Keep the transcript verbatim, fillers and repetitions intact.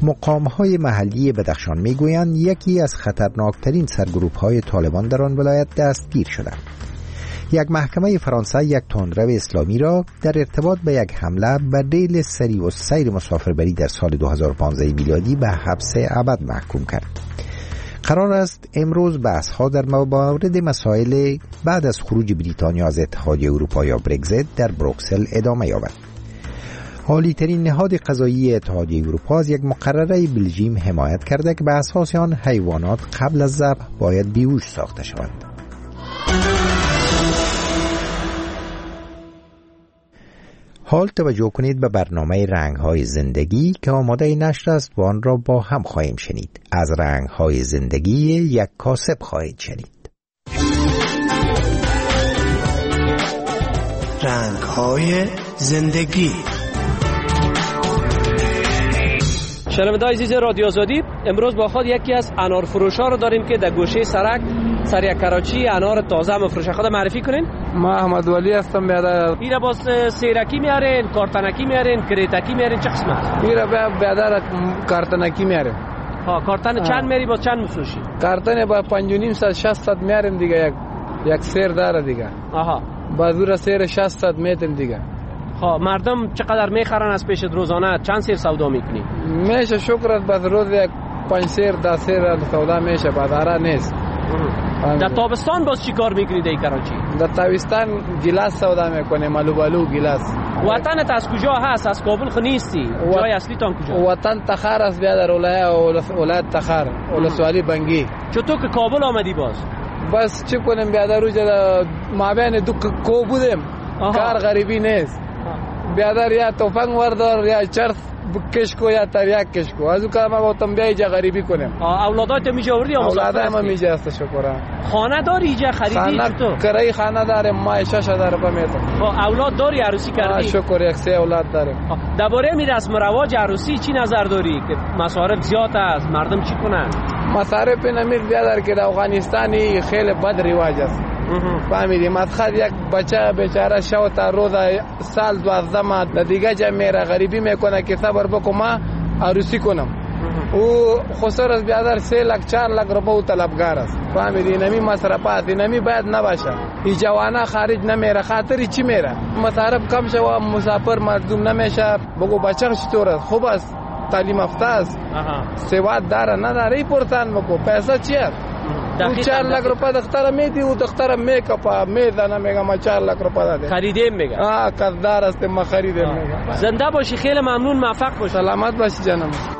مقام‌های محلی بدخشان می‌گویند یکی از خطرناکترین سرگروه‌های طالبان در آن ولایت دستگیر شدند. یک محکمه فرانسه یک تندرو اسلامی را در ارتباط به یک حمله به ریل سریع و سیر مسافربری در سال دو هزار و پانزده میلادی به حبس ابد محکوم کرد. قرار است امروز بحث‌ها در مورد مسائل بعد از خروج بریتانیا از اتحادیه اروپا یا برگزیت در بروکسل ادامه یابد. عالی ترین نهاد قضایی اتحادیه اروپا از یک مقرره بلژیم حمایت کرده که به اساس آن حیوانات قبل از ذبح باید بیهوش ساخته شوند. حال توجه کنید به برنامه رنگ‌های زندگی که آماده نشر است و آن را با هم خواهیم شنید. از رنگ‌های زندگی یک کاسب خواهید شنید. رنگ‌های زندگی. شنوندگان عزیز رادیو آزادی، امروز با خود یکی از انار فروشا رو داریم که در گوشه سرک سریع کراچی انار تازه مفروشه. خود معرفی کنین. ما احمد ولی هستم. بیادر ایره باز سیرکی میارین، کارتنکی میارین، کریتکی میارین، چه قسمه است؟ ایره بیادر کارتنکی میاریم. ها کارتن چند میاری باز چند مفروشی؟ کارتن با پنج و نیم صد شصت میاریم دیگه. یک یک سیر داره دیگه. آها بازور سیر شصت میتیم دیگه. ها مردم چقدر میخرن از پیش روزانه؟ چند سیر سودا میکنی؟ میشه شکرت باز روز یک پنج سیر ده سیر سودا میشه، بازارا نیست. در تابستان باز چی کار میکنید ای کراچی؟ در تابستان گلاس سودا میکنیم، آلو بالو گلاس. وطنت از کجا هست؟ از کابل خو نیستی؟ جای اصلی تان کجا؟ وطن تخار است بیادر، ولایت ولایت تخار، ولسوالی بنگی. چطور که کابل آمدی باز؟ بس چی کنیم بیادر، روز مابین دو کو بودیم. کار غریبی نیست بیادر، یا توفنگ وردار یا چرخ کشکو یا تریاک کشکو. از اون کار ما با تم بیای جا غریبی کنیم. اولادات میجا وردی یا مسافر اولادای ما میجا است شکر. خانه داری اینجا خریدی چطور؟ کرای خانه داریم ما شش هزار روپیه میتم. اولاد داری عروسی کردی؟ شکر یک سه اولاد داریم. درباره می رسم و رواج عروسی چی نظر داری که مصارف زیاد است، مردم چی کنن؟ مصارف نمید بیادر که در افغانستانی خیلی بد رواج است. فهمیدی؟ مدخل یک بچه بیچاره شو تا روز سال دوازده ماه دیگه جا میره غریبی میکنه که صبر بکو ما عروسی کنم. او خسر از بیادر سه لک چهار لک روپیه طلبگار است. فهمیدی؟ نمی مصرفات نمی باید نباشه. این جوانا خارج نمیره، خاطری چی میره؟ مصارف کم شو، مسافر مردم نمیشه. بگو بچه چطور است؟ خوب است، تعلیم یافته است، سواد داره نداره؟ ای پرسان بکو پیسه چی است؟ او چهار لک روپیه دختر میدی، او دختر میکاپ میزنه میگه ما چهار لک روپیه داده. خریدیم میگه. آه قدردان است ما خریدیم میگه. زنده باشی، خیلی ممنون، موفق باشی. سلامت باشی جانم.